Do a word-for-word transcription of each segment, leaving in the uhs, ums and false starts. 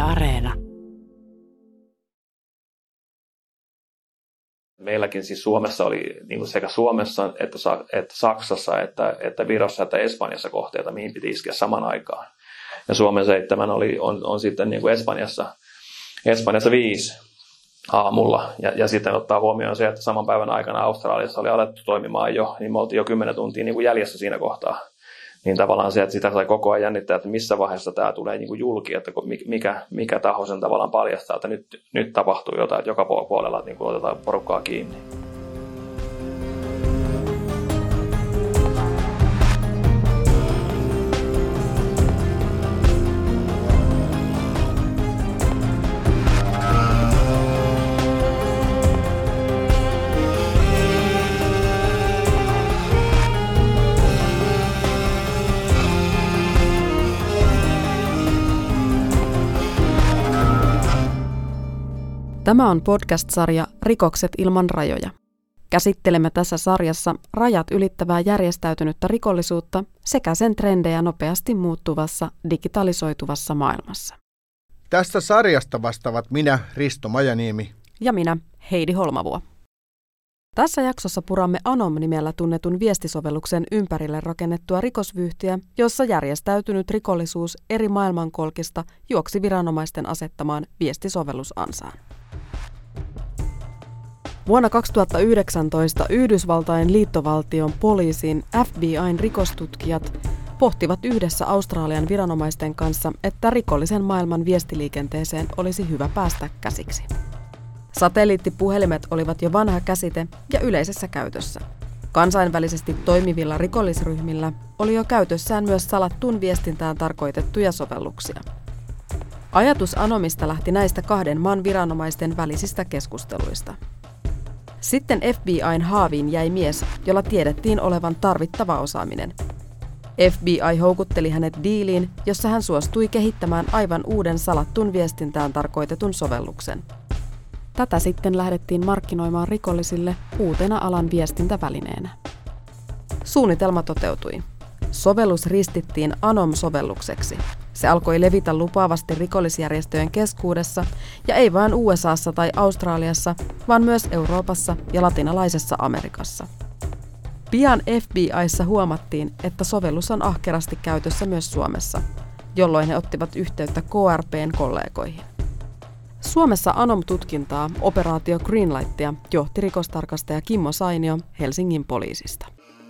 Areena. Meilläkin siis Suomessa oli niin kuin sekä Suomessa että, että Saksassa että, että Virossa että Espanjassa kohteita, mihin piti iskeä saman aikaan. Ja Suomen seitsemän oli, on, on sitten niin kuin Espanjassa, Espanjassa viisi aamulla. Ja, ja sitten ottaa huomioon se, että saman päivän aikana Australiassa oli alettu toimimaan jo, niin me oltiin jo kymmenen tuntia niin kuin jäljessä siinä kohtaa. Niin tavallaan se, että sitä sai koko ajan jännittää, että missä vaiheessa tämä tulee niin kuin julki, että mikä, mikä taho sen tavallaan paljastaa, että nyt, nyt tapahtuu jotain, että joka puolella niin kuin otetaan porukkaa kiinni. Tämä on podcast-sarja Rikokset ilman rajoja. Käsittelemme tässä sarjassa rajat ylittävää järjestäytynyttä rikollisuutta sekä sen trendejä nopeasti muuttuvassa digitalisoituvassa maailmassa. Tästä sarjasta vastaavat minä, Risto Majaniemi. Ja minä, Heidi Holmavuo. Tässä jaksossa puramme Anom-nimellä tunnetun viestisovelluksen ympärille rakennettua rikosvyyhtiä, jossa järjestäytynyt rikollisuus eri maailmankolkista juoksi viranomaisten asettamaan viestisovellusansaan. Vuonna kaksituhattayhdeksäntoista Yhdysvaltain liittovaltion poliisin F B I:n rikostutkijat pohtivat yhdessä Australian viranomaisten kanssa, että rikollisen maailman viestiliikenteeseen olisi hyvä päästä käsiksi. Satelliittipuhelimet olivat jo vanha käsite ja yleisessä käytössä. Kansainvälisesti toimivilla rikollisryhmillä oli jo käytössään myös salattuun viestintään tarkoitettuja sovelluksia. Ajatus Anomista lähti näistä kahden maan viranomaisten välisistä keskusteluista. Sitten F B I:n haaviin jäi mies, jolla tiedettiin olevan tarvittava osaaminen. F B I houkutteli hänet diiliin, jossa hän suostui kehittämään aivan uuden salattuun viestintään tarkoitetun sovelluksen. Tätä sitten lähdettiin markkinoimaan rikollisille uutena alan viestintävälineenä. Suunnitelma toteutui. Sovellus ristittiin Anom-sovellukseksi. Se alkoi levitä lupaavasti rikollisjärjestöjen keskuudessa, ja ei vain U S A:ssa tai Australiassa, vaan myös Euroopassa ja latinalaisessa Amerikassa. Pian F B I:ssä huomattiin, että sovellus on ahkerasti käytössä myös Suomessa, jolloin he ottivat yhteyttä K R P:n kollegoihin. Suomessa Anom-tutkintaa, operaatio Greenlightia, johti rikostarkastaja Kimmo Sainio Helsingin poliisista.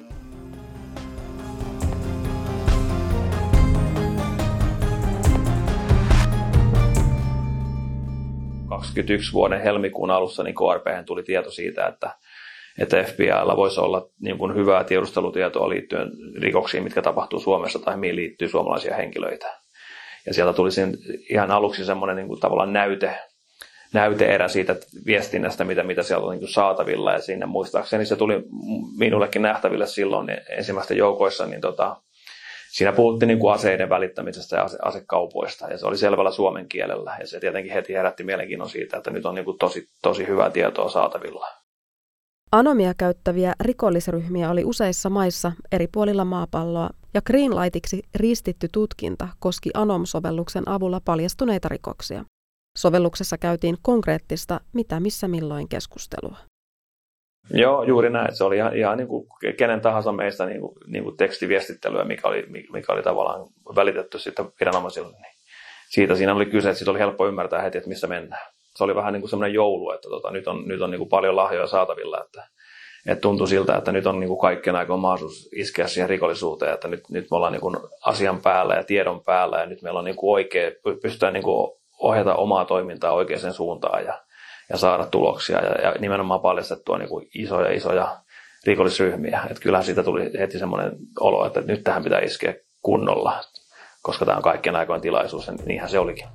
kaksikymmentäyksi vuoden helmikuun alussa niin K R P:hen tuli tieto siitä, että, että F B I:lla voisi olla niin kuin hyvää tiedustelutietoa liittyen rikoksiin, mitkä tapahtuu Suomessa tai mihin liittyy suomalaisia henkilöitä. Ja sieltä tuli ihan aluksi semmoinen niin kuin tavallaan näyte, näyteerä siitä viestinnästä, mitä, mitä siellä on niin kuin saatavilla. Ja siinä muistaakseni se tuli minullekin nähtäville silloin ensimmäisten joukoissa, niin tota, siinä puhuttiin niin kuin aseiden välittämisestä ja ase- asekaupoista, ja se oli selvällä suomen kielellä. Ja se tietenkin heti herätti mielenkiinnon siitä, että nyt on niin kuin tosi, tosi hyvää tietoa saatavilla. Anomia käyttäviä rikollisryhmiä oli useissa maissa eri puolilla maapalloa, ja Greenlightiksi ristitty tutkinta koski Anom-sovelluksen avulla paljastuneita rikoksia. Sovelluksessa käytiin konkreettista mitä missä milloin keskustelua. Joo, juuri näin. Se oli ihan, ihan niin kuin kenen tahansa meistä niin kuin, niin kuin tekstiviestittelyä, mikä oli, mikä oli tavallaan välitetty sitten viranomaisille. Niin siitä siinä oli kyse, että siitä oli helppo ymmärtää heti, että missä mennään. Se oli vähän niin kuin semmoinen joulu, että tota, nyt on, nyt on niin kuin paljon lahjoja saatavilla, että, että tuntui siltä, että nyt on niin kuin kaikkien aikojen mahdollisuus iskeä siihen rikollisuuteen, että nyt, nyt me ollaan niin kuin asian päällä ja tiedon päällä ja nyt meillä on niin kuin oikea, pystytään niin kuin ohjata omaa toimintaa oikeaan suuntaan ja, ja saada tuloksia ja, ja nimenomaan paljastettua niin kuin isoja isoja rikollisryhmiä. Että kyllähän siitä tuli heti semmoinen olo, että nyt tähän pitää iskeä kunnolla, koska tämä on kaikkien aikojen tilaisuus ja niinhän se olikin.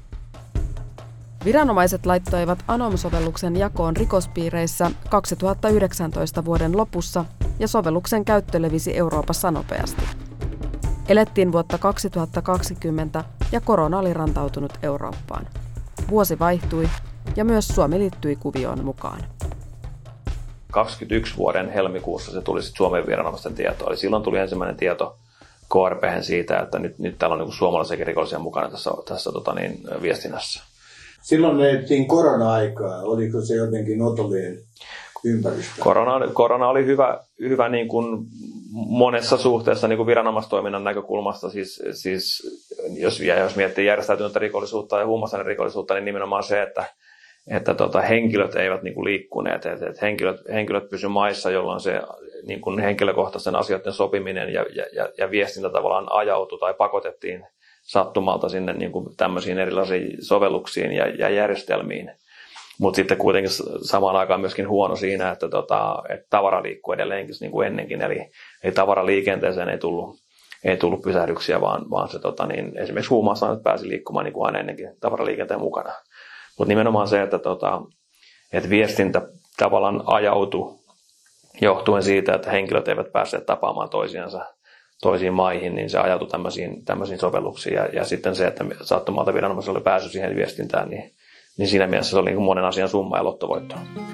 Viranomaiset laittoivat Anom-sovelluksen jakoon rikospiireissä kaksituhattayhdeksäntoista vuoden lopussa ja sovelluksen käyttö levisi Euroopassa nopeasti. Elettiin vuotta kaksituhattakaksikymmentä ja korona oli rantautunut Eurooppaan. Vuosi vaihtui ja myös Suomi liittyi kuvioon mukaan. kaksikymmentäyksi vuoden helmikuussa se tuli sitten Suomen viranomaisten tietoa. Eli silloin tuli ensimmäinen tieto K R P:hen siitä, että nyt, nyt täällä on niin suomalaisiakin rikollisia mukana tässä, tässä tota niin, viestinnässä. Silloin elettiin korona-aikaa. Oliko se jotenkin otollinen ympäristö? Korona, korona oli hyvä, hyvä niin kuin monessa suhteessa niin kuin viranomaistoiminnan näkökulmasta. Siis, siis jos, jos miettii järjestäytynyttä rikollisuutta ja huumausainerikollisuutta, niin nimenomaan se, että, että tota, henkilöt eivät niin kuin liikkuneet. Että, että henkilöt, henkilöt pysyivät maissa, jolloin se niin kuin henkilökohtaisen asioiden sopiminen ja, ja, ja viestintä tavallaan ajautui tai pakotettiin sattumalta sinne niin kuin tämmöisiin erilaisiin sovelluksiin ja, ja järjestelmiin. Mutta sitten kuitenkin samaan aikaan myöskin huono siinä, että, tota, että tavara liikkuu edelleenkin niin kuin ennenkin. Eli, eli tavaraliikenteeseen ei tullut, ei tullut pysähdyksiä, vaan, vaan se, tota, niin, esimerkiksi huumausaineet pääsi liikkumaan niin kuin aina ennenkin tavaraliikenteen mukana. Mutta nimenomaan se, että, tota, että viestintä tavallaan ajautui johtuen siitä, että henkilöt eivät päässeet tapaamaan toisiansa toisiin maihin, niin se ajautui tämmöisiin, tämmöisiin sovelluksiin. Ja, ja sitten se, että sattumalta viranomaisella oli pääsy siihen viestintään, niin, niin siinä mielessä se oli niin kuin monen asian summa ja lottovoitto.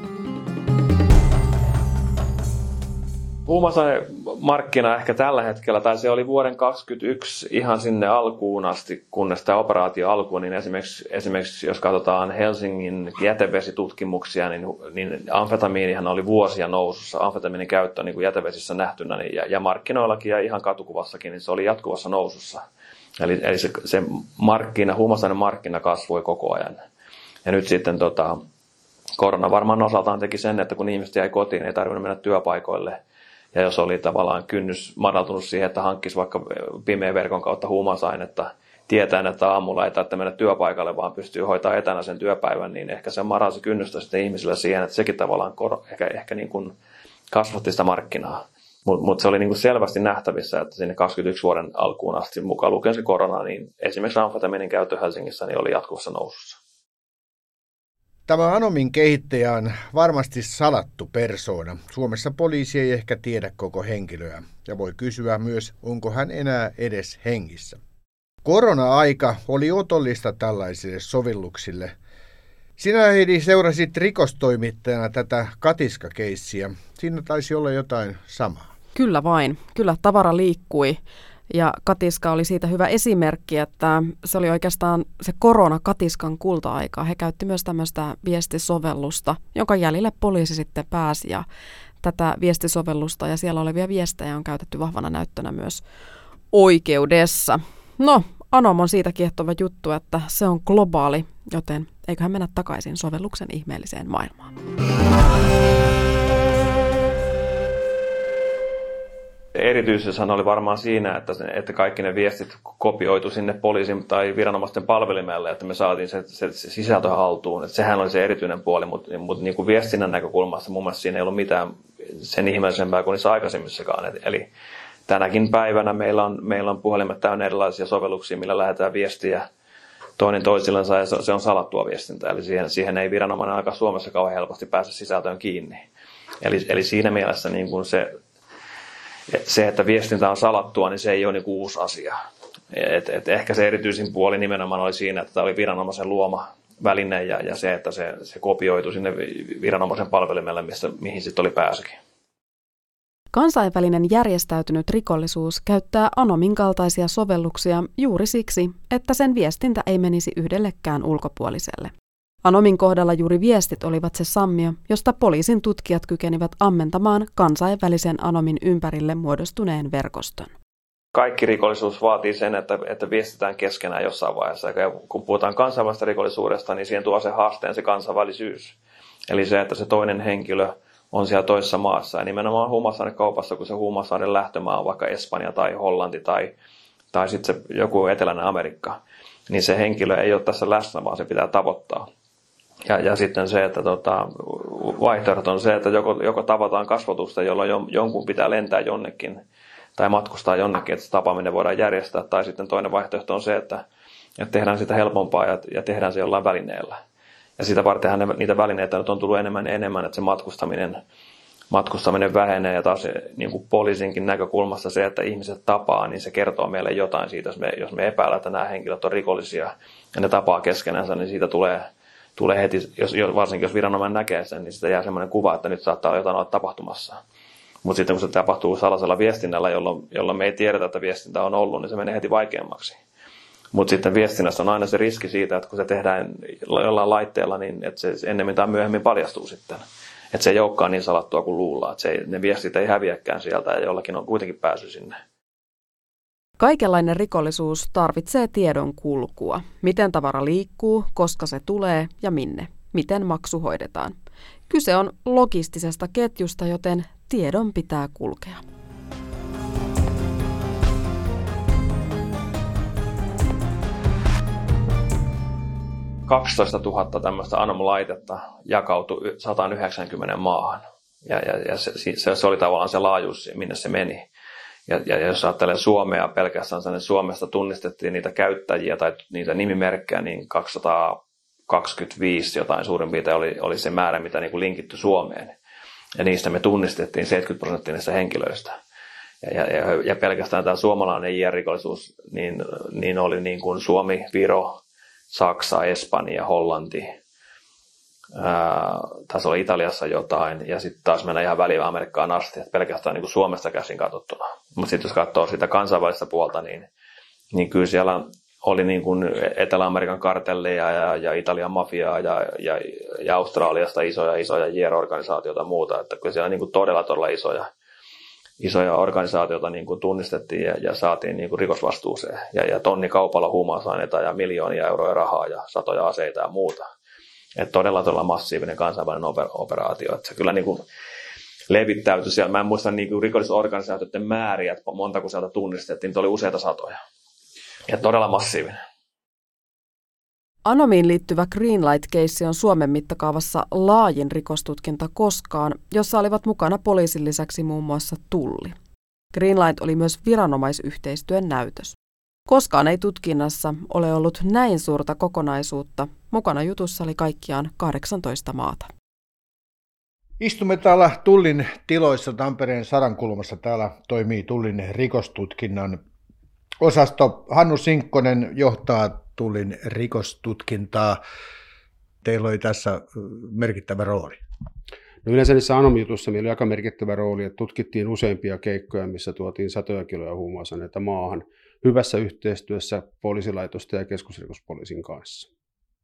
Huumausainemarkkina ehkä tällä hetkellä, tai se oli vuoden kaksituhattakaksikymmentäyksi ihan sinne alkuun asti, kunnes tämä operaatio alkoi, niin esimerkiksi, esimerkiksi jos katsotaan Helsingin jätevesitutkimuksia, niin, niin amfetamiinihan oli vuosia nousussa. Amfetamiinin käyttö niin kuin jätevesissä nähtynä, niin, ja, ja markkinoillakin ja ihan katukuvassakin, niin se oli jatkuvassa nousussa. Eli, eli se, se markkina, huumausainemarkkina kasvoi koko ajan. Ja nyt sitten tota, korona varmaan osaltaan teki sen, että kun ihmiset jäi kotiin, ei tarvinnut mennä työpaikoille. Ja jos oli tavallaan kynnys madaltunut siihen, että hankkisi vaikka pimeän verkon kautta huumausainetta, tietäen, että aamulla ei tarvitse mennä työpaikalle, vaan pystyy hoitamaan etänä sen työpäivän, niin ehkä se madalsi kynnystä sitten ihmisille siihen, että sekin tavallaan kor- ehkä, ehkä niin kuin kasvatti sitä markkinaa. Mutta mut se oli niin kuin selvästi nähtävissä, että sinne kaksikymmentäyksi vuoden alkuun asti mukaan lukien se korona, niin esimerkiksi amfetamiinin käyttö Helsingissä niin oli jatkuvassa nousussa. Tämä Anomin kehittäjä on varmasti salattu persoona. Suomessa poliisi ei ehkä tiedä koko henkilöä ja voi kysyä myös, onko hän enää edes hengissä. Korona-aika oli otollista tällaisille sovelluksille. Sinä, Heidi, seurasit rikostoimittajana tätä katiskakeissiä. Siinä taisi olla jotain samaa. Kyllä vain. Kyllä tavara liikkui. Ja katiska oli siitä hyvä esimerkki, että se oli oikeastaan se korona-katiskan kulta-aikaa. He käytti myös tämmöistä viestisovellusta, jonka jäljille poliisi sitten pääsi. Ja tätä viestisovellusta ja siellä olevia viestejä on käytetty vahvana näyttönä myös oikeudessa. No, Anom on siitä kiehtova juttu, että se on globaali, joten eiköhän mennä takaisin sovelluksen ihmeelliseen maailmaan. Erityisyyshän oli varmaan siinä, että, että kaikki ne viestit kopioitu sinne poliisin tai viranomaisten palvelimelle, että me saatiin se, se, se sisältö haltuun. Että sehän oli se erityinen puoli, mutta, mutta niin kuin viestinnän näkökulmasta mun mielestä siinä ei ollut mitään sen ihmeellisempää kuin niissä aikaisemmissakaan. Eli tänäkin päivänä meillä on, meillä on puhelimet täynnä erilaisia sovelluksia, millä lähdetään viestiä toinen toisillensa, ja se on salattua viestintää. Eli siihen, siihen ei viranomainen aika Suomessa kauhean helposti pääse sisältöön kiinni. Eli, eli siinä mielessä niin kuin se... Se, että viestintä on salattua, niin se ei ole niin kuin uusi asia. Et, et ehkä se erityisin puoli nimenomaan oli siinä, että tämä oli viranomaisen luoma väline ja, ja se, että se, se kopioitu sinne viranomaisen palvelimelle, missä, mihin sitten oli pääsykin. Kansainvälinen järjestäytynyt rikollisuus käyttää Anomin kaltaisia sovelluksia juuri siksi, että sen viestintä ei menisi yhdellekään ulkopuoliselle. Anomin kohdalla juuri viestit olivat se sammio, josta poliisin tutkijat kykenivät ammentamaan kansainvälisen Anomin ympärille muodostuneen verkoston. Kaikki rikollisuus vaatii sen, että, että viestitään keskenään jossain vaiheessa. Ja kun puhutaan kansainvälisestä rikollisuudesta, niin siihen tuo se haasteen se kansainvälisyys. Eli se, että se toinen henkilö on siellä toisessa maassa. Ja nimenomaan huumausainekaupassa, kun se huumausaineen lähtömaa on vaikka Espanja tai Hollanti tai, tai sitten se joku eteläinen Amerikka, niin se henkilö ei ole tässä läsnä, vaan se pitää tavoittaa. Ja, ja sitten se, että tota, vaihtoehdot on se, että joko, joko tavataan kasvotusta, jolloin jonkun pitää lentää jonnekin tai matkustaa jonnekin, että se tapaaminen voidaan järjestää. Tai sitten toinen vaihtoehto on se, että, että tehdään sitä helpompaa ja, ja tehdään se jollain välineellä. Ja sitä vartenhan ne, niitä välineitä nyt on tullut enemmän ja enemmän, että se matkustaminen, matkustaminen vähenee. Ja taas niin kuin poliisinkin näkökulmasta se, että ihmiset tapaa, niin se kertoo meille jotain siitä. Jos me, jos me epäillään, että nämä henkilöt on rikollisia ja ne tapaa keskenänsä, niin siitä tulee... Tulee heti, jos, varsinkin jos viranomainen näkee sen, niin sitä jää semmoinen kuva, että nyt saattaa jotain olla tapahtumassa. Mutta sitten kun se tapahtuu salaisella viestinnällä, jolloin, jolloin me ei tiedetä, että viestintä on ollut, niin se menee heti vaikeammaksi. Mutta sitten viestinnässä on aina se riski siitä, että kun se tehdään jollain laitteella, niin että se ennemmin tai myöhemmin paljastuu sitten. Että se ei olekaan niin salattua kuin luullaan. Että se ei, ne viestit ei häviäkään sieltä ja jollakin on kuitenkin pääsy sinne. Kaikenlainen rikollisuus tarvitsee tiedon kulkua. Miten tavara liikkuu, koska se tulee ja minne. Miten maksu hoidetaan. Kyse on logistisesta ketjusta, joten tiedon pitää kulkea. kaksitoistatuhatta tämmöistä Anom-laitetta jakautui sata yhdeksänkymmentä maahan. Ja, ja, ja se, se, se oli tavallaan se laajuus, minne se meni. Ja, ja jos ajattelee Suomea pelkästään, niin Suomesta tunnistettiin niitä käyttäjiä tai niitä nimimerkkejä, niin kaksisataakaksikymmentäviisi jotain suurin piirtein oli, oli se määrä, mitä niin kuin linkitty Suomeen. Ja niistä me tunnistettiin seitsemänkymmentä prosenttia niistä henkilöistä. Ja, ja, ja pelkästään tämä suomalainen I R-rikollisuus niin, niin oli niin kuin Suomi, Viro, Saksa, Espanja, Hollanti. Ää, tässä oli Italiassa jotain, ja sitten taas mennään ihan väliin Amerikkaan asti, että pelkästään niin kuin Suomesta käsin katsottuna. Mutta sitten jos katsoo sitä kansainvälistä puolta, niin, niin kyllä siellä oli niin kuin Etelä-Amerikan kartelleja ja, ja Italian mafiaa ja, ja, ja Australiasta isoja, isoja J R-organisaatioita ja muuta. Että kyllä siellä niin kuin todella, todella isoja, isoja organisaatioita niin kuin tunnistettiin ja, ja saatiin niin kuin rikosvastuuseen. Ja, ja tonni kaupalla huumausaineita ja miljoonia euroja rahaa ja satoja aseita ja muuta. Että todella, todella massiivinen kansainvälinen operaatio. Että se kyllä niin kuin levittäytyi siellä. Mä en muista niin kuin rikollisorganisaatioiden määriä, että monta kun sieltä tunnistettiin, niitä oli useita satoja. Ja todella massiivinen. Anomiin liittyvä Greenlight-keissi on Suomen mittakaavassa laajin rikostutkinta koskaan, jossa olivat mukana poliisin lisäksi muun muassa Tulli. Greenlight oli myös viranomaisyhteistyön näytös. Koskaan ei tutkinnassa ole ollut näin suurta kokonaisuutta. Mukana jutussa oli kaikkiaan kahdeksantoista maata. Istumme täällä Tullin tiloissa Tampereen Sarankulmassa. Täällä toimii Tullin rikostutkinnan osasto. Hannu Sinkkonen johtaa Tullin rikostutkintaa. Teillä oli tässä merkittävä rooli. No yleensä niissä Anom-jutussa meillä oli aika merkittävä rooli, että tutkittiin useampia keikkoja, missä tuotiin satoja kiloja huumausaineita maahan hyvässä yhteistyössä poliisilaitosten ja keskusrikospoliisin kanssa.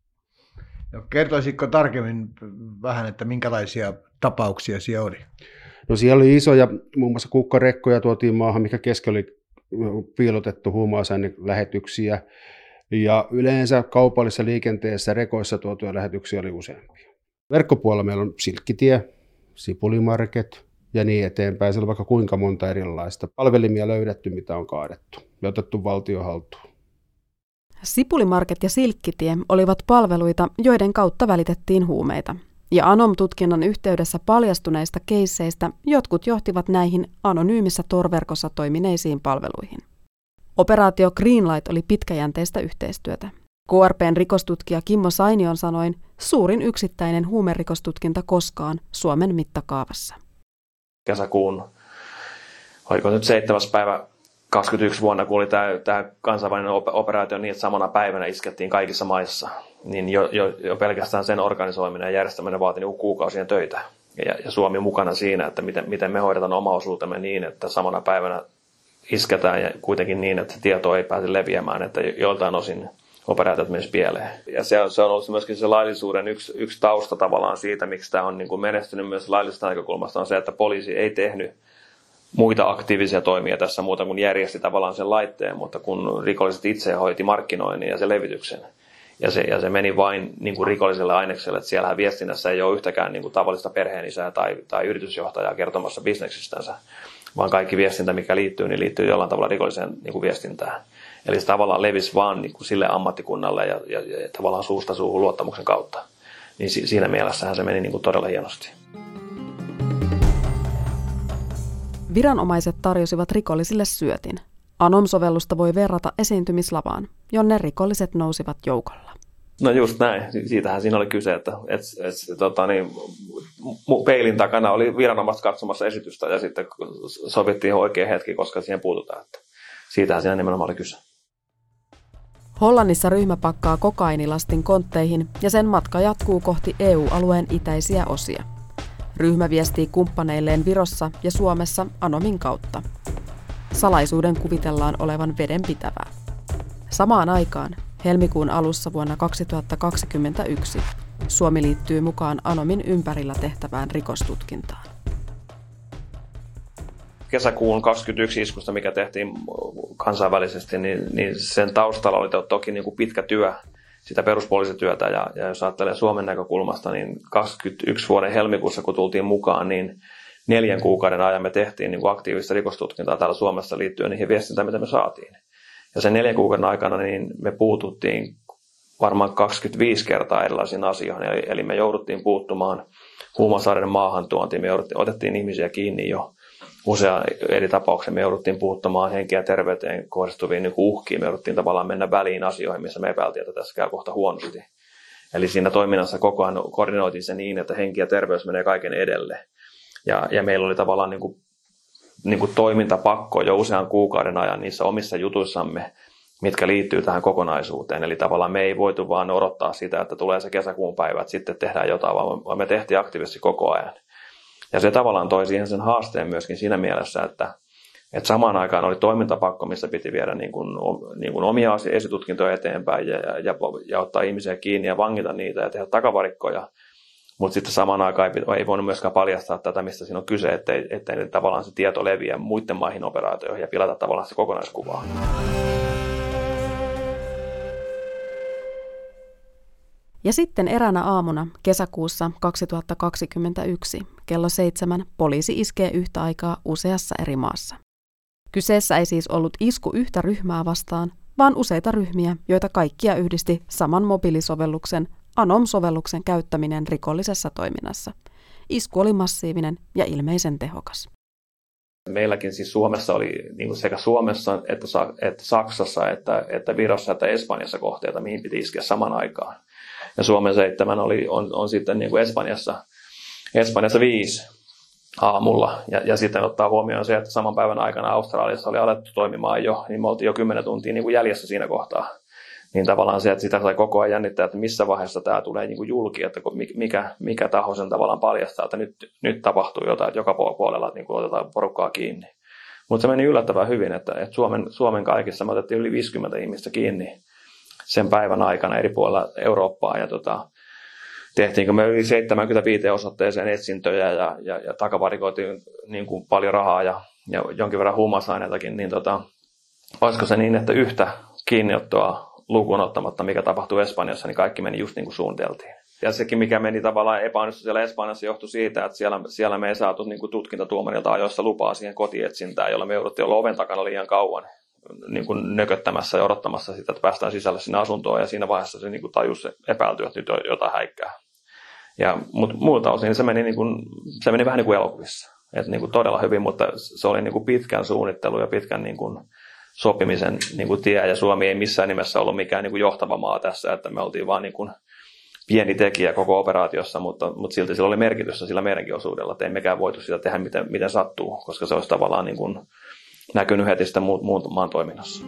No, kertoisitko tarkemmin vähän, että minkälaisia tapauksia siellä oli? No siellä oli isoja, muun muassa kukkarekkoja tuotiin maahan, mikä keskellä oli piilotettu huumausainelähetyksiä. Ja yleensä kaupallisessa liikenteessä rekoissa tuotuja lähetyksiä oli useampia. Verkkopuolella meillä on Silkkitie, Sipulimarket ja niin eteenpäin. Siellä on vaikka kuinka monta erilaista palvelimia löydetty, mitä on kaadettu ja otettu valtion haltuun. Sipulimarket ja Silkkitie olivat palveluita, joiden kautta välitettiin huumeita. Ja Anom-tutkinnan yhteydessä paljastuneista keisseistä jotkut johtivat näihin anonyymissä Tor-verkossa toimineisiin palveluihin. Operaatio Greenlight oli pitkäjänteistä yhteistyötä. K R P:n rikostutkija Kimmo Sainion sanoin suurin yksittäinen huumerikostutkinta koskaan Suomen mittakaavassa. Kesäkuun, oliko nyt seitsemäs päivä kaksikymmentäyksi vuonna, kun oli tämä, tämä kansainvälinen operaatio niin, että samana päivänä iskettiin kaikissa maissa, niin jo, jo, jo pelkästään sen organisoiminen ja järjestäminen vaati niin kuukausien töitä. Ja, ja Suomi mukana siinä, että miten, miten me hoidetaan oma osuutemme niin, että samana päivänä isketään ja kuitenkin niin, että tieto ei pääse leviämään, että joiltain osin operaatiot myös pieleen. Ja se on, se on ollut myöskin se laillisuuden yksi, yksi tausta tavallaan siitä, miksi tämä on niin kuin menestynyt myös laillisesta näkökulmasta, on se, että poliisi ei tehnyt muita aktiivisia toimia tässä muuta kuin järjesti tavallaan sen laitteen, mutta kun rikolliset itse hoiti markkinoinnin ja sen levityksen. Ja se, ja se meni vain niin kuin rikolliselle ainekselle, että siellähän viestinnässä ei ole yhtäkään niin kuin tavallista perheenisää tai, tai yritysjohtajaa kertomassa bisneksistänsä, vaan kaikki viestintä, mikä liittyy, niin liittyy jollain tavalla rikolliseen niin kuin viestintään. Eli se tavallaan levisi vaan niin kuin sille ammattikunnalle ja, ja, ja tavallaan suusta suuhun luottamuksen kautta. Niin si, siinä mielessähän se meni niin kuin todella hienosti. Viranomaiset tarjosivat rikollisille syötin. Anom-sovellusta voi verrata esiintymislavaan, jonne rikolliset nousivat joukolla. No just näin. Siitähän siinä oli kyse, että et, et, tota, niin, peilin takana oli viranomaiset katsomassa esitystä ja sitten sovittiin oikea hetki, koska siihen puututaan. Että siitähän siinä nimenomaan oli kyse. Hollannissa ryhmä pakkaa kokainilastin kontteihin ja sen matka jatkuu kohti E U-alueen itäisiä osia. Ryhmä viestii kumppaneilleen Virossa ja Suomessa Anomin kautta. Salaisuuden kuvitellaan olevan vedenpitävää. Samaan aikaan, helmikuun alussa vuonna kaksituhattakaksikymmentäyksi, Suomi liittyy mukaan Anomin ympärillä tehtävään rikostutkintaan. Kesäkuun kaksikymmentäyksi iskusta, mikä tehtiin kansainvälisesti, niin, niin sen taustalla oli toki niin kuin pitkä työ, sitä peruspoliisityötä. Ja, ja jos ajattelee Suomen näkökulmasta, niin kaksikymmentäyksi vuoden helmikuussa, kun tultiin mukaan, niin neljän kuukauden ajan me tehtiin niin kuin aktiivista rikostutkintaa täällä Suomessa liittyen niihin viestintään, mitä me saatiin. Ja sen neljän kuukauden aikana niin me puututtiin varmaan kaksikymmentäviisi kertaa erilaisiin asioihin. Eli, eli me jouduttiin puuttumaan huumausaineiden maahantuontiin, me jouduttiin, otettiin ihmisiä kiinni jo usean eri tapauksia. Me jouduttiin puuttumaan henkeä ja terveyteen kohdistuviin niin uhkiin. Me jouduttiin tavallaan mennä väliin asioihin, missä me epäiltiin, että tässä käy kohta huonosti. Eli siinä toiminnassa koko ajan koordinoitiin se niin, että henki ja terveys menee kaiken edelle. Ja, ja meillä oli tavallaan niin kuin, niin kuin toimintapakko jo usean kuukauden ajan niissä omissa jutuissamme, mitkä liittyy tähän kokonaisuuteen. Eli tavallaan me ei voitu vaan odottaa sitä, että tulee se kesäkuun päivä, että sitten tehdään jotain, vaan me tehtiin aktiivisesti koko ajan. Ja se tavallaan toi siihen sen haasteen myöskin siinä mielessä, että, että samaan aikaan oli toimintapakko, missä piti viedä niin kuin, niin kuin omia esitutkintoja eteenpäin ja, ja, ja ottaa ihmisiä kiinni ja vangita niitä ja tehdä takavarikkoja. Mutta sitten samaan aikaan ei, ei voinut myöskään paljastaa tätä, mistä siinä on kyse, ettei, ettei tavallaan se tieto leviä muiden maihin operaatioihin ja pilata tavallaan se kokonaiskuvaa. Ja sitten eräänä aamuna kesäkuussa kaksituhattakaksikymmentäyksi kello seitsemän poliisi iskee yhtä aikaa useassa eri maassa. Kyseessä ei siis ollut isku yhtä ryhmää vastaan, vaan useita ryhmiä, joita kaikkia yhdisti saman mobiilisovelluksen, Anom-sovelluksen käyttäminen rikollisessa toiminnassa. Isku oli massiivinen ja ilmeisen tehokas. Meilläkin siis Suomessa oli niin kuin sekä Suomessa että, että Saksassa että, että Virossa että Espanjassa kohteita, mihin piti iskeä saman aikaan. Ja Suomen seitsemän oli, on, on sitten niin kuin Espanjassa, Espanjassa viisi aamulla. Ja, ja sitten ottaa huomioon se, että saman päivän aikana Australiassa oli alettu toimimaan jo, niin me oltiin jo kymmenen tuntia niin kuin jäljessä siinä kohtaa. Niin tavallaan se, että sitä sai koko ajan jännittää, että missä vaiheessa tämä tulee niin kuin julki, että mikä, mikä taho sen tavallaan paljastaa, että nyt, nyt tapahtuu jotain, että joka puolella että niin kuin otetaan porukkaa kiinni. Mutta se meni yllättävän hyvin, että, että Suomen, Suomen kaikissa me otettiin yli viisikymmentä ihmistä kiinni sen päivän aikana eri puolilla Eurooppaa. Ja tota, tehtiinkö me yli seitsemänkymmentäviisi osoitteeseen etsintöjä ja, ja, ja takavarikoitiin niin kuin paljon rahaa ja, ja jonkin verran huumausaineitakin, niin tota, olisiko se niin, että yhtä kiinniottoa lukuun ottamatta, mikä tapahtui Espanjassa, niin kaikki meni just niin kuin suunniteltiin. Ja sekin, mikä meni tavallaan epäonnistui siellä Espanjassa, johtui siitä, että siellä, siellä me ei saatu niin kuin tutkintatuomarilta ajoissa lupaa siihen kotietsintään, jolla me jouduttiin olla oven takana liian kauan niin kuin nököttämässä ja odottamassa sitä, että päästään sisälle sinne asuntoon. Ja siinä vaiheessa se niin kuin tajusi epäilty, että nyt on jotain häikkää. Ja, mutta muilta osin se meni, niin kuin, se meni vähän niin kuin elokuvissa. Että niin kuin todella hyvin, mutta se oli niin kuin pitkän suunnittelu ja pitkän niin kuin sopimisen niin kuin tie. Ja Suomi ei missään nimessä ollut mikään niin kuin johtava maa tässä, että me oltiin vaan niin kuin pieni tekijä koko operaatiossa, mutta, mutta silti sillä oli merkitystä sillä meidänkin osuudella, että ei mekään voitu sitä tehdä miten, miten sattuu, koska se olisi tavallaan niin kuin näkynyt heti sitä muun, muun maan toiminnassa.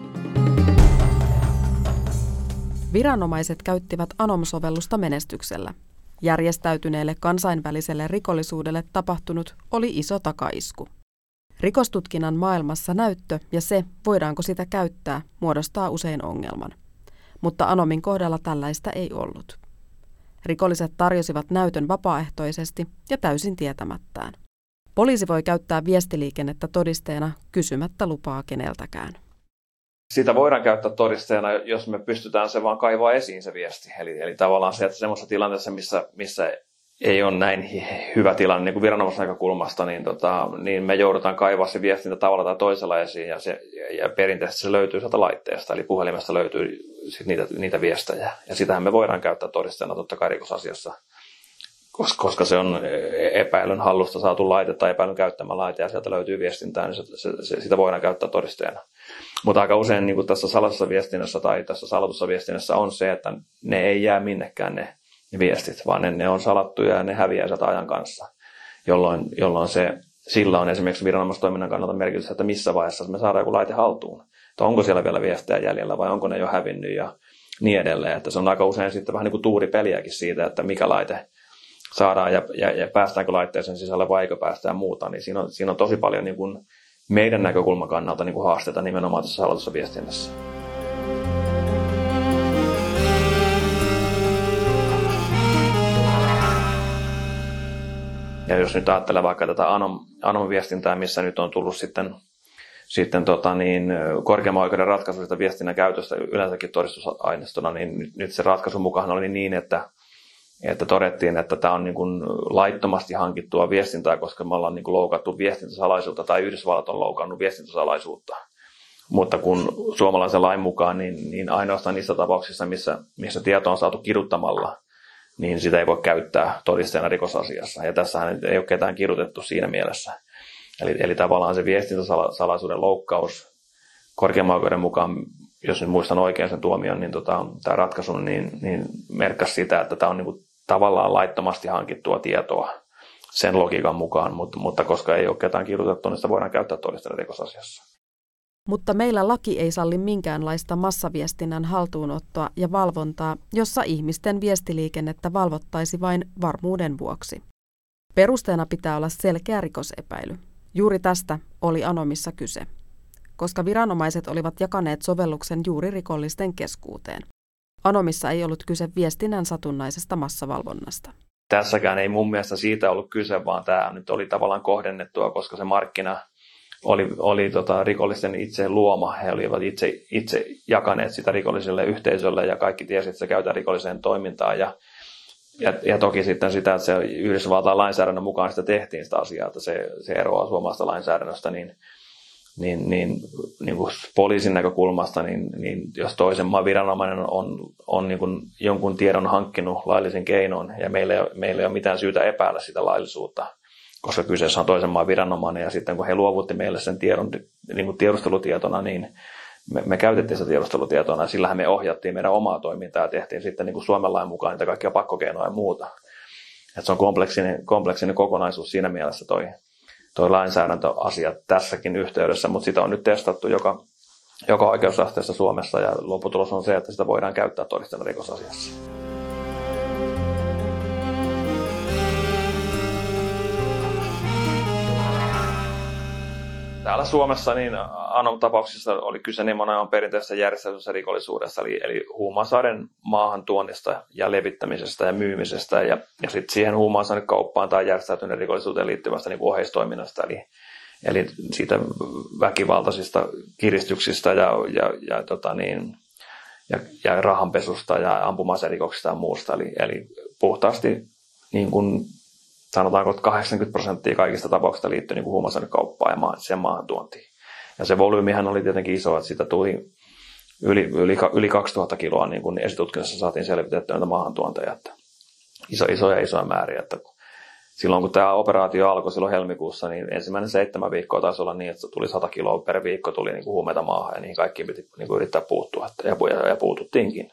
Viranomaiset käyttivät Anom-sovellusta menestyksellä. Järjestäytyneelle kansainväliselle rikollisuudelle tapahtunut oli iso takaisku. Rikostutkinnan maailmassa näyttö ja se, voidaanko sitä käyttää, muodostaa usein ongelman. Mutta Anomin kohdalla tällaista ei ollut. Rikolliset tarjosivat näytön vapaaehtoisesti ja täysin tietämättään. Poliisi voi käyttää viestiliikennettä todisteena kysymättä lupaa keneltäkään. Sitä voidaan käyttää todisteena, jos me pystytään se vaan kaivaa esiin se viesti. Eli, eli tavallaan se, että semmoisessa tilanteessa, missä, missä ei ole näin hyvä tilanne niin kuin viranomaisen näkökulmasta, niin, tota, niin me joudutaan kaivaa se viestintä tavalla tai toisella esiin. Ja, se, ja perinteisesti se löytyy sieltä laitteesta, eli puhelimesta löytyy sit niitä, niitä viestejä. Ja sitähän me voidaan käyttää todisteena totta kai rikosasiassa, koska se on epäilyn hallusta saatu laite tai epäilyn käyttämä laite ja sieltä löytyy viestintää, niin se, se, se, sitä voidaan käyttää todisteena. Mutta aika usein niin kuin tässä salaisessa viestinnässä tai tässä salatussa viestinnässä on se, että ne ei jää minnekään ne viestit, vaan ne, ne on salattuja ja ne häviää sieltä ajan kanssa, jolloin, jolloin se, sillä on esimerkiksi viranomaistoiminnan kannalta merkitys, että missä vaiheessa me saadaan joku laite haltuun. Että onko siellä vielä viestejä jäljellä vai onko ne jo hävinnyt ja niin edelleen. Että se on aika usein sitten vähän niin kuin tuuripeliäkin siitä, että mikä laite saadaan ja, ja, ja päästäänkö laitteeseen sisällä vai eikö päästä ja muuta, niin siinä on, siinä on tosi paljon niin kuin meidän näkökulman kannalta niin kuin haasteita nimenomaan tässä salatussa viestinnässä. Ja jos nyt ajattelee vaikka tätä Anom, Anom-viestintää, missä nyt on tullut sitten, sitten tota niin, korkeamman oikeuden ratkaisuista viestinnän käytöstä yleensäkin todistusaineistona, niin nyt, nyt se ratkaisun mukaan oli niin, että, että todettiin, että tämä on niin kuin laittomasti hankittua viestintää, koska me ollaan niin kuin loukattu viestintäsalaisuutta tai Yhdysvallat on loukannut viestintäsalaisuutta. Mutta kun suomalaisen lain mukaan, niin, niin ainoastaan niissä tapauksissa, missä, missä tieto on saatu kiduttamalla, niin sitä ei voi käyttää todisteena rikosasiassa. Ja tässähän ei ole ketään kidutettu siinä mielessä. Eli, eli tavallaan se viestintäsalaisuuden loukkaus korkeamman oikeuden mukaan, jos nyt muistan oikein sen tuomion, niin tota, tämä ratkaisu niin, niin merkkasi sitä, että tämä on niin kuin tavallaan laittomasti hankittua tietoa sen logiikan mukaan, mutta, mutta koska ei ole ketään kidutettu, niin sitä voidaan käyttää todisteena rikosasiassa. Mutta meillä laki ei salli minkäänlaista massaviestinnän haltuunottoa ja valvontaa, jossa ihmisten viestiliikennettä valvottaisi vain varmuuden vuoksi. Perusteena pitää olla selkeä rikosepäily. Juuri tästä oli Anomissa kyse, koska viranomaiset olivat jakaneet sovelluksen juuri rikollisten keskuuteen. Anomissa ei ollut kyse viestinnän satunnaisesta massavalvonnasta. Tässäkään ei mun mielestä siitä ollut kyse, vaan tämä nyt oli tavallaan kohdennettua, koska se markkina oli, oli tota rikollisten itse luoma. He olivat itse, itse jakaneet sitä rikolliselle yhteisölle ja kaikki tiesivät, että se käytetään rikolliseen toimintaan. Ja, ja, ja toki sitten sitä, että se Yhdysvaltain lainsäädännön mukaan sitä tehtiin sitä asiaa, että se, se eroaa suomalaisesta lainsäädännöstä, niin, niin, niin, niin kuin poliisin näkökulmasta, niin, niin jos toisen maan viranomainen on, on niin kuin jonkun tiedon hankkinut laillisen keinoin ja meillä ei, meillä ei ole mitään syytä epäillä sitä laillisuutta, koska kyseessä on toisen maan viranomainen ja sitten kun he luovutti meille sen tiedon niin kuin tiedustelutietona, niin me, me käytettiin sitä tiedustelutietona ja sillähän me ohjattiin meidän omaa toimintaa ja tehtiin sitten niin kuin Suomen lain mukaan niitä kaikkia pakkokeinoja ja muuta. Että se on kompleksinen, kompleksinen kokonaisuus siinä mielessä toi, toi lainsäädäntöasia tässäkin yhteydessä, mutta sitä on nyt testattu joka, joka oikeusasteessa Suomessa ja lopputulos on se, että sitä voidaan käyttää todisteena rikosasiassa. Täällä Suomessa niin Anom-tapauksissa oli kyse nimenomaan perinteisessä järjestäytyneessä rikollisuudessa, eli, eli huumausaineen maahantuonnista ja levittämisestä ja myymisestä, ja, ja sitten siihen huumausainekauppaan tai järjestäytyneen rikollisuuteen liittyvästä niin oheistoiminnasta, eli, eli siitä väkivaltaisista kiristyksistä ja, ja, ja, tota niin, ja, ja rahanpesusta ja ampuma-aserikoksista ja muusta, eli, eli puhtaasti niin kuin sanotaanko, että kahdeksankymmentä prosenttia kaikista tapauksista liittyy niin huumausainekauppaan ja sen maahantuontiin. Ja se volyymihan oli tietenkin iso, että siitä tuli yli, yli, yli kaksituhatta kiloa, niin kuin esitutkinnassa saatiin selvitettyä näitä maahantuonteja. Että iso, isoja isoja määriä. Että silloin kun tämä operaatio alkoi silloin helmikuussa, niin ensimmäinen seitsemän viikkoa taisi olla niin, että tuli sata kiloa per viikko tuli niin kuin huumeita maahan ja niihin kaikkiin piti niin kuin yrittää puuttua. Että, ja, ja, ja puututtiinkin.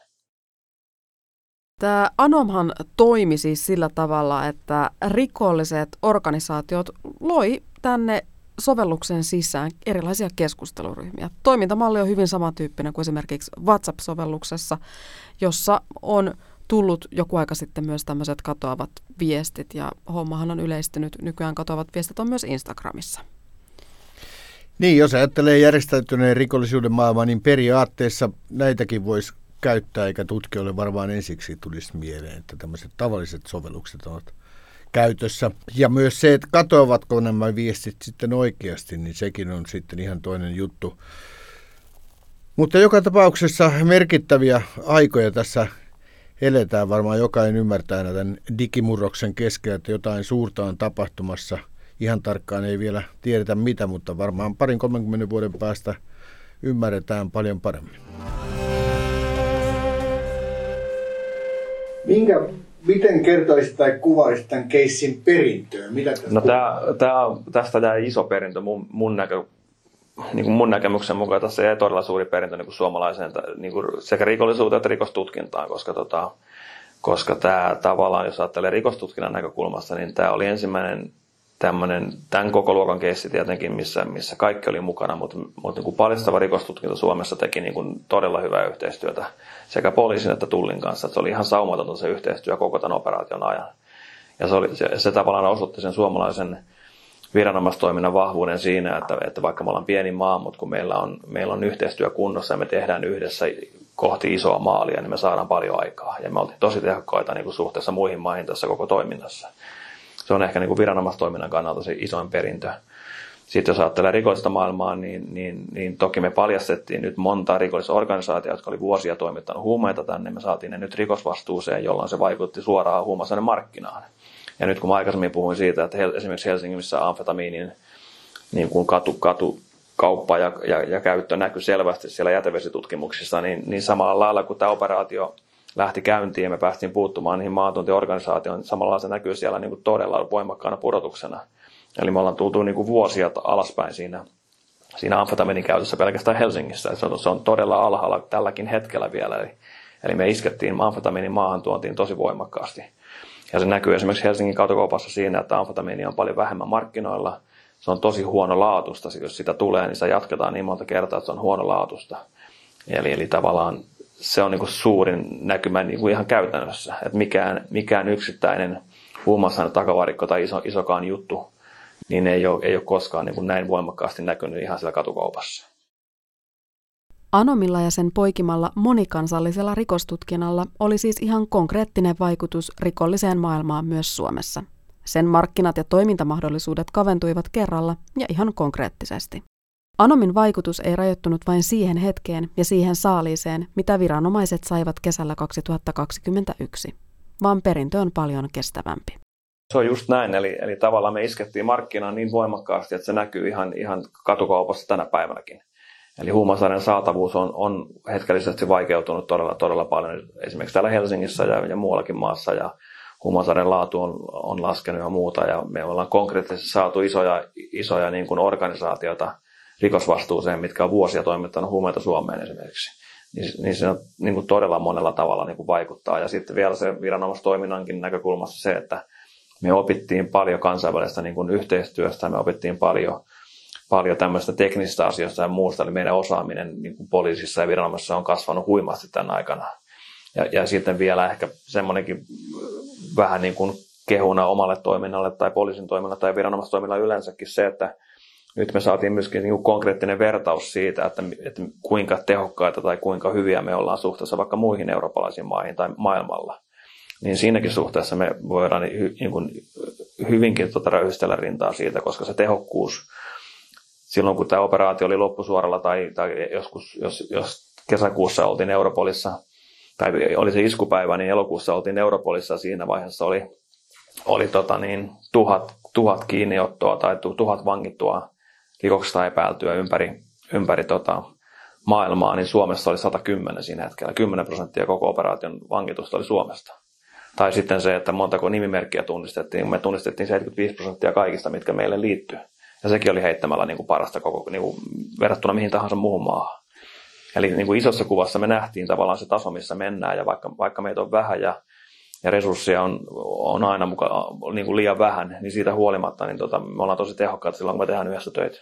Tämä Anomhan toimi siis sillä tavalla, että rikolliset organisaatiot loi tänne sovelluksen sisään erilaisia keskusteluryhmiä. Toimintamalli on hyvin samantyyppinen kuin esimerkiksi WhatsApp-sovelluksessa, jossa on tullut joku aika sitten myös tämmöiset katoavat viestit, ja hommahan on yleistynyt. Nykyään katoavat viestit on myös Instagramissa. Niin, jos ajattelee järjestäytyneen rikollisuuden maailmaa, niin periaatteessa näitäkin voisi käyttää, eikä tutkijoille varmaan ensiksi tulisi mieleen, että tämmöiset tavalliset sovellukset ovat käytössä. Ja myös se, että katoavatko nämä viestit sitten oikeasti, niin sekin on sitten ihan toinen juttu. Mutta joka tapauksessa merkittäviä aikoja tässä eletään. Varmaan jokainen ymmärtää tämän digimurroksen keskellä, että jotain suurta on tapahtumassa. Ihan tarkkaan ei vielä tiedetä mitä, mutta varmaan parin kolmenkymmenen vuoden päästä ymmärretään paljon paremmin. Minkä, miten kertoisit tai kuvaisit tämän keissin perintöä? Mitä no tää, tää, tästä jäi iso perintö mun, mun, näkö, niin kuin mun näkemyksen mukaan. Tässä jäi todella suuri perintö niin kuin suomalaiseen niin kuin sekä rikollisuuteen että rikostutkintaan, koska, tota, koska tämä tavallaan, jos ajattelee rikostutkinnan näkökulmasta, niin tämä oli ensimmäinen tämmöinen, tämän koko luokan keissi tietenkin, missä, missä kaikki oli mukana, mutta, mutta niin kuin paljastava rikostutkinta Suomessa teki niin kuin todella hyvää yhteistyötä sekä poliisin että tullin kanssa. Että se oli ihan saumatonta se yhteistyö koko tämän operaation ajan. Ja se, oli, se, se tavallaan osoitti sen suomalaisen viranomaistoiminnan vahvuuden siinä, että, että vaikka me ollaan pieni maa, mutta kun meillä on, meillä on yhteistyö kunnossa ja me tehdään yhdessä kohti isoa maalia, niin me saadaan paljon aikaa. Ja me oltiin tosi tehokkaita niin kuin suhteessa muihin maihin tässä koko toiminnassa. Se on ehkä niin kuin viranomaistoiminnan kannalta se isoin perintö. Sitten jos ajattelee rikollista maailmaa, niin, niin, niin toki me paljastettiin nyt monta rikollisorganisaatiota, jotka oli vuosia toimittanut huumeita tänne. Me saatiin ne nyt rikosvastuuseen, jolloin se vaikutti suoraan huumausaineen markkinaan. Ja nyt kun mä aikaisemmin puhuin siitä, että esimerkiksi Helsingissä amfetamiinin niin kuin katu, katukauppa ja, ja, ja käyttö näkyi selvästi siellä jätevesitutkimuksissa, niin, niin samalla lailla kun tämä operaatio lähti käyntiin ja me päästiin puuttumaan niihin maatuntiorganisaatioon, niin samalla se näkyy siellä niin kuin todella voimakkaana pudotuksena. Eli me ollaan tultu niin kuin vuosia alaspäin siinä, siinä amfetamiinin käytössä pelkästään Helsingissä. Se on, se on todella alhaalla tälläkin hetkellä vielä. Eli, eli me iskettiin amfetamiinin maahantuontiin tosi voimakkaasti. Ja se näkyy esimerkiksi Helsingin katukaupassa siinä, että amfetamiini on paljon vähemmän markkinoilla. Se on tosi huono laatusta. Jos sitä tulee, niin sitä jatketaan niin monta kertaa, että se on huono laatusta. Eli, eli tavallaan se on niin kuin suurin näkymä niin kuin ihan käytännössä. Että mikään, mikään yksittäinen huumausaine takavarikko tai iso, isokaan juttu, niin ei ole, ei ole koskaan niin kuin näin voimakkaasti näkynyt ihan siellä katukaupassa. Anomilla ja sen poikimalla monikansallisella rikostutkinnalla oli siis ihan konkreettinen vaikutus rikolliseen maailmaan myös Suomessa. Sen markkinat ja toimintamahdollisuudet kaventuivat kerralla ja ihan konkreettisesti. Anomin vaikutus ei rajoittunut vain siihen hetkeen ja siihen saaliiseen, mitä viranomaiset saivat kesällä kaksituhattakaksikymmentäyksi, vaan perintö on paljon kestävämpi. Se on just näin, eli, eli tavallaan me iskettiin markkinaan niin voimakkaasti, että se näkyy ihan, ihan katukaupassa tänä päivänäkin. Eli huumausaineen saatavuus on, on hetkellisesti vaikeutunut todella, todella paljon, esimerkiksi täällä Helsingissä ja, ja muuallakin maassa, ja huumausaineen laatu on, on laskenut ja muuta, ja me ollaan konkreettisesti saatu isoja, isoja niin kuin organisaatioita rikosvastuuseen, mitkä on vuosia toimittanut huumeita Suomeen esimerkiksi. Niin, niin se on niin kuin todella monella tavalla niin kuin vaikuttaa, ja sitten vielä se viranomaistoiminnankin näkökulmassa se, että me opittiin paljon kansainvälistä niin kuin yhteistyöstä, me opittiin paljon, paljon tämmöistä teknisistä asioista ja muusta, eli meidän osaaminen niin kuin poliisissa ja viranomaisissa on kasvanut huimasti tämän aikana. Ja, ja sitten vielä ehkä semmoinenkin vähän niin kuin kehuna omalle toiminnalle tai poliisin toiminnalle tai viranomaistoiminnalle yleensäkin se, että nyt me saatiin myöskin niin kuin konkreettinen vertaus siitä, että, että kuinka tehokkaita tai kuinka hyviä me ollaan suhteessa vaikka muihin eurooppalaisiin maihin tai maailmalla. Niin siinäkin suhteessa me voidaan niin kuin hyvinkin tuota röyhistellä rintaa siitä, koska se tehokkuus, silloin kun tämä operaatio oli loppusuoralla tai, tai joskus, jos, jos kesäkuussa oltiin Europolissa, tai oli se iskupäivä, niin elokuussa oltiin Europolissa, siinä vaiheessa oli, oli tota niin, tuhat, tuhat kiinniottoa tai tuhat vangittua rikoksesta epäiltyä ympäri, ympäri tota, maailmaa, niin Suomessa oli sata kymmenen siinä hetkellä. kymmenen prosenttia koko operaation vangitusta oli Suomesta. Tai sitten se, että montako nimimerkkiä tunnistettiin. Me tunnistettiin seitsemänkymmentäviisi prosenttia kaikista, mitkä meille liittyy. Ja sekin oli heittämällä niin kuin parasta koko, niin kuin verrattuna mihin tahansa muuhun maahan. Eli niin kuin isossa kuvassa me nähtiin tavallaan se taso, missä mennään. Ja vaikka, vaikka meitä on vähän ja, ja resursseja on, on aina muka, niin kuin liian vähän, niin siitä huolimatta niin tota, me ollaan tosi tehokkaita silloin, kun me tehdään yhdessä töitä.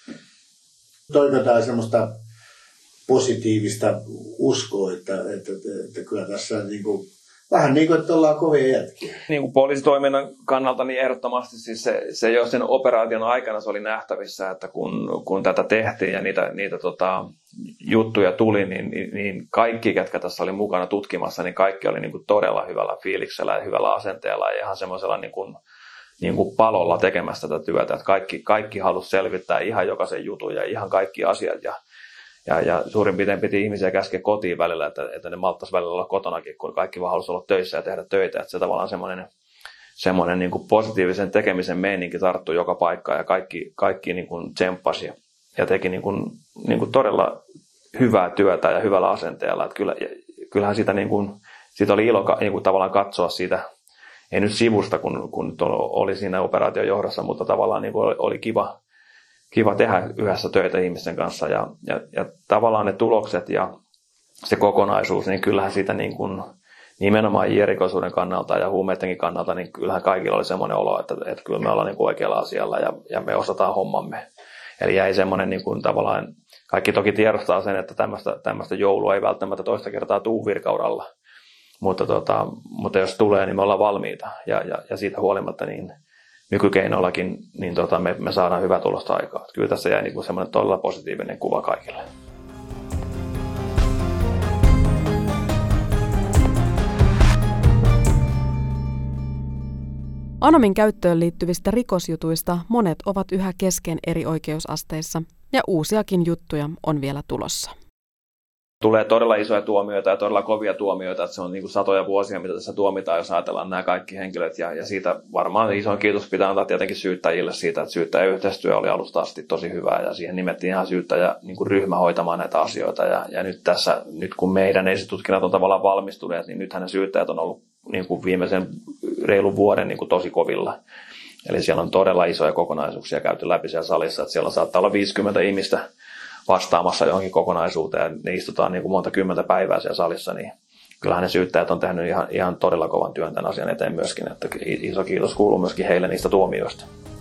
Toiko tämä semmoista positiivista uskoa, että, että, että, että kyllä tässä niin kuin vähän niin kuin, että ollaan kovia jätkiä. Niin kuin poliisitoiminnan kannalta niin ehdottomasti siis se, se jo sen operaation aikana se oli nähtävissä, että kun, kun tätä tehtiin ja niitä, niitä tota, juttuja tuli, niin, niin, niin kaikki, ketkä tässä oli mukana tutkimassa, niin kaikki oli niin kuin todella hyvällä fiiliksellä ja hyvällä asenteella ja ihan semmoisella niin kuin, niin kuin palolla tekemässä tätä työtä. Että kaikki, kaikki halusi selvittää ihan jokaisen jutun ja ihan kaikki asiat ja Ja, ja suurin piirtein piti ihmisiä käskeä kotiin välillä, että, että ne malttaisi välillä olla kotonakin, kun kaikki vaan halusi olla töissä ja tehdä töitä. Että se tavallaan semmoinen, semmoinen niin kuin positiivisen tekemisen meininki tarttui joka paikkaan ja kaikki, kaikki niin kuin tsemppasi ja teki niin kuin, niin kuin todella hyvää työtä ja hyvällä asenteella. Että kyllä, kyllähän siitä, niin kuin, siitä oli ilo niin kuin tavallaan katsoa siitä, ei nyt sivusta, kun, kun oli siinä operaation johdossa, mutta tavallaan niin kuin oli, oli kiva. Kiva tehdä yhdessä töitä ihmisten kanssa ja, ja, ja tavallaan ne tulokset ja se kokonaisuus, niin kyllähän siitä niin kuin, nimenomaan I-rikoisuuden kannalta ja huumeidenkin kannalta, niin kyllähän kaikilla oli semmoinen olo, että, että kyllä me ollaan niin kuin oikealla asialla ja, ja me osataan hommamme. Eli jäi semmoinen niin kuin tavallaan, kaikki toki tiedostaa sen, että tämmöistä, tämmöistä joulua ei välttämättä toista kertaa tuu virkauralla. mutta, tota, mutta jos tulee, niin me ollaan valmiita ja, ja, ja siitä huolimatta niin nykykeinoillakin niin tota, me, me saadaan hyvää tulosta aikaa. Kyllä tässä jäi niin kuin semmoinen todella positiivinen kuva kaikille. Anomin käyttöön liittyvistä rikosjutuista monet ovat yhä kesken eri oikeusasteissa ja uusiakin juttuja on vielä tulossa. Tulee todella isoja tuomioita ja todella kovia tuomioita, että se on niin kuin satoja vuosia, mitä tässä tuomitaan, jos ajatellaan nämä kaikki henkilöt. Ja, ja siitä varmaan isoin kiitos pitää antaa tietenkin syyttäjille siitä, että syyttäjäyhteistyö oli alusta asti tosi hyvää ja siihen nimettiin ihan syyttäjä niin kuin ryhmä hoitamaan näitä asioita. Ja, ja nyt tässä, nyt kun meidän esitutkinnat on tavallaan valmistuneet, niin nythän ne syyttäjät on ollut niin kuin viimeisen reilun vuoden niin kuin tosi kovilla. Eli siellä on todella isoja kokonaisuuksia käyty läpi siellä salissa, että siellä saattaa olla viisikymmentä ihmistä vastaamassa johonkin kokonaisuuteen ja ne istutaan niin kuin monta kymmentä päivää siellä salissa, niin kyllähän ne syyttäjät on tehnyt ihan, ihan todella kovan työn tämän asian eteen myöskin, että iso kiitos kuuluu myöskin heille niistä tuomioista.